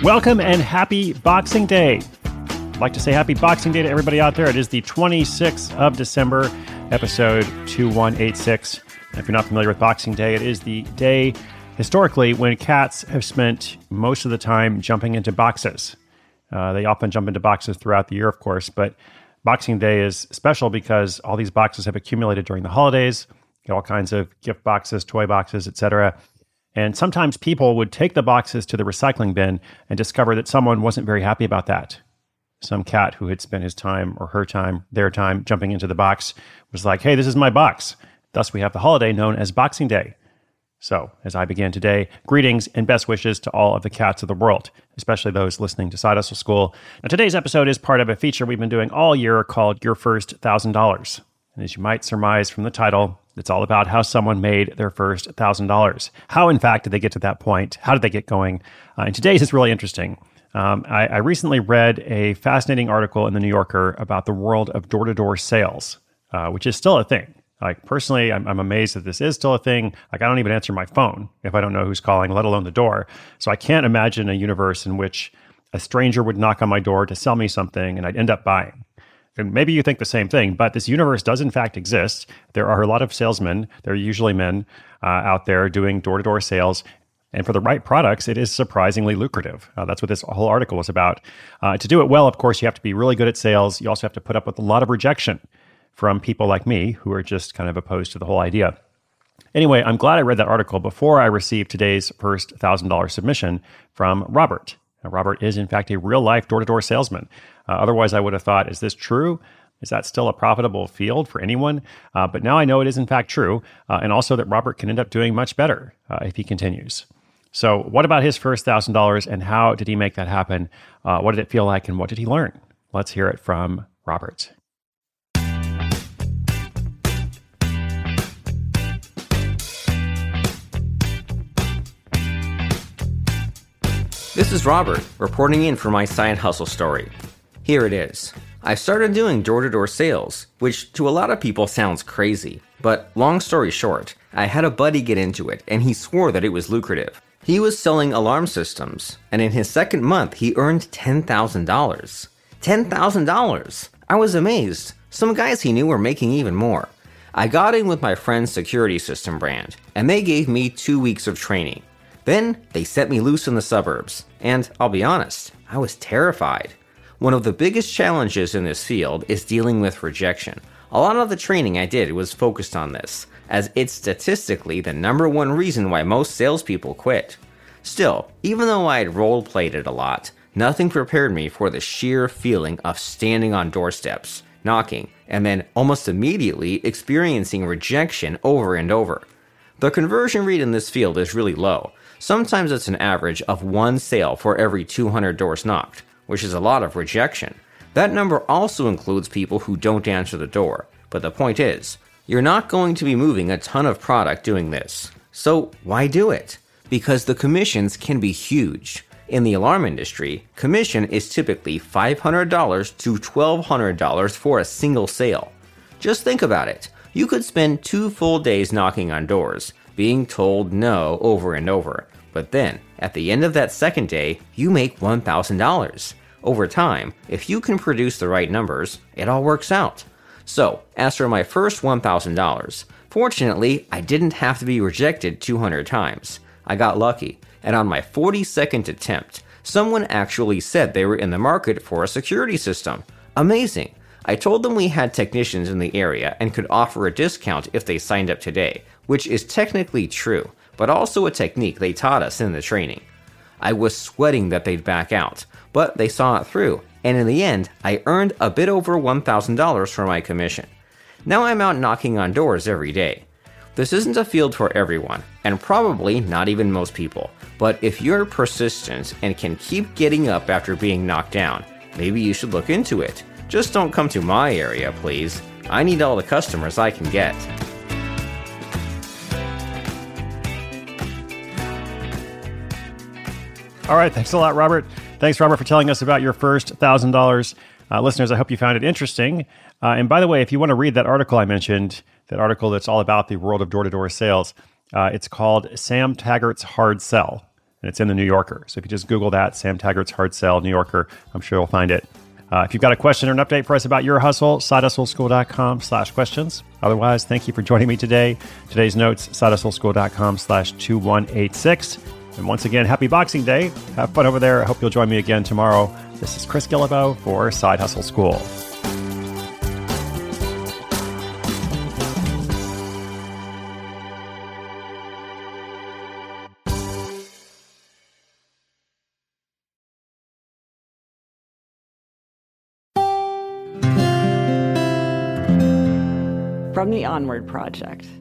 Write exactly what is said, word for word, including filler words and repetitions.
Welcome and happy Boxing Day. I'd like to say happy Boxing Day to everybody out there. It is the twenty-sixth of December, episode two one eight six. If you're not familiar with Boxing Day, it is the day historically when cats have spent most of the time jumping into boxes. Uh, they often jump into boxes throughout the year, of course, but Boxing Day is special because all these boxes have accumulated during the holidays. You get all kinds of gift boxes, toy boxes, et cetera. And sometimes people would take the boxes to the recycling bin and discover that someone wasn't very happy about that. Some cat who had spent his time or her time, their time, jumping into the box was like, hey, this is my box. Thus, we have the holiday known as Boxing Day. So, as I begin today, greetings and best wishes to all of the cats of the world, especially those listening to Side Hustle School. Now, today's episode is part of a feature we've been doing all year called Your First one thousand dollars. And as you might surmise from the title, it's all about how someone made their first one thousand dollars. How, in fact, did they get to that point? How did they get going? Uh, and today's is really interesting. Um, I, I recently read a fascinating article in The New Yorker about the world of door-to-door sales, uh, which is still a thing. Like, personally, I'm, I'm amazed that this is still a thing. Like, I don't even answer my phone if I don't know who's calling, let alone the door. So I can't imagine a universe in which a stranger would knock on my door to sell me something and I'd end up buying. And maybe you think the same thing, but this universe does in fact exist. There are a lot of salesmen, they're usually men, uh, out there doing door-to-door sales. And for the right products, it is surprisingly lucrative. Uh, that's what this whole article was about. Uh, to do it well, of course, you have to be really good at sales. You also have to put up with a lot of rejection from people like me who are just kind of opposed to the whole idea. Anyway, I'm glad I read that article before I received today's first one thousand dollars submission from Robert. Now, Robert is, in fact, a real-life door-to-door salesman. Uh, otherwise, I would have thought, is this true? Is that still a profitable field for anyone? Uh, but now I know it is, in fact, true, uh, and also that Robert can end up doing much better uh, if he continues. So what about his first one thousand dollars, and how did he make that happen? Uh, what did it feel like, and what did he learn? Let's hear it from Robert. This is Robert, reporting in for my side hustle story. Here it is. I started doing door-to-door sales, which to a lot of people sounds crazy. But long story short, I had a buddy get into it, and he swore that it was lucrative. He was selling alarm systems, and in his second month, he earned ten thousand dollars. ten thousand dollars! I was amazed. Some guys he knew were making even more. I got in with my friend's security system brand, and they gave me two weeks of training. Then, they set me loose in the suburbs, and I'll be honest, I was terrified. One of the biggest challenges in this field is dealing with rejection. A lot of the training I did was focused on this, as it's statistically the number one reason why most salespeople quit. Still, even though I had role-played it a lot, nothing prepared me for the sheer feeling of standing on doorsteps, knocking, and then almost immediately experiencing rejection over and over. The conversion rate in this field is really low. Sometimes it's an average of one sale for every two hundred doors knocked, which is a lot of rejection. That number also includes people who don't answer the door. But the point is, you're not going to be moving a ton of product doing this. So why do it? Because the commissions can be huge. In the alarm industry, commission is typically five hundred dollars to twelve hundred dollars for a single sale. Just think about it. You could spend two full days knocking on doors, being told no over and over. But then, at the end of that second day, you make one thousand dollars. Over time, if you can produce the right numbers, it all works out. So, as for my first one thousand dollars, fortunately, I didn't have to be rejected two hundred times. I got lucky, and on my forty-second attempt, someone actually said they were in the market for a security system. Amazing! I told them we had technicians in the area and could offer a discount if they signed up today, which is technically true, but also a technique they taught us in the training. I was sweating that they'd back out, but they saw it through, and in the end, I earned a bit over one thousand dollars for my commission. Now I'm out knocking on doors every day. This isn't a field for everyone, and probably not even most people, but if you're persistent and can keep getting up after being knocked down, maybe you should look into it. Just don't come to my area, please. I need all the customers I can get. All right, thanks a lot, Robert. Thanks, Robert, for telling us about your first one thousand dollars. Uh, listeners, I hope you found it interesting. Uh, and by the way, if you want to read that article I mentioned, that article that's all about the world of door-to-door sales, uh, it's called Sam Taggart's Hard Sell. and it's in the New Yorker. So if you just Google that, Sam Taggart's Hard Sell New Yorker, I'm sure you'll find it. Uh, if you've got a question or an update for us about your hustle, sidehustleschool.com slash questions. Otherwise, thank you for joining me today. Today's notes, sidehustleschool.com slash 2186. And once again, happy Boxing Day. Have fun over there. I hope you'll join me again tomorrow. This is Chris Guillebeau for Side Hustle School. From the Onward Project.